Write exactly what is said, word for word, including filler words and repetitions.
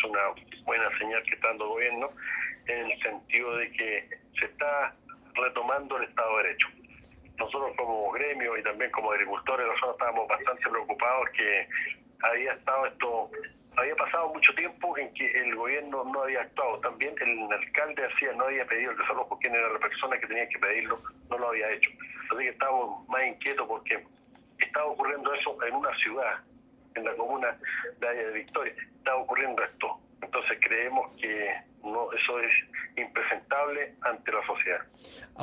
una buena señal que está dando el gobierno, en el sentido de que se está retomando el Estado de Derecho. Nosotros como gremio y también como agricultores, nosotros estábamos bastante preocupados que había estado esto, había pasado mucho tiempo en que el gobierno no había actuado. También el alcalde hacía, no había pedido el desalojo, quien era la persona que tenía que pedirlo, no lo había hecho. Así que estábamos más inquietos porque estaba ocurriendo eso en una ciudad, en la comuna de Haya de Victoria, estaba ocurriendo esto. Entonces creemos que no, eso es impresentable ante la sociedad.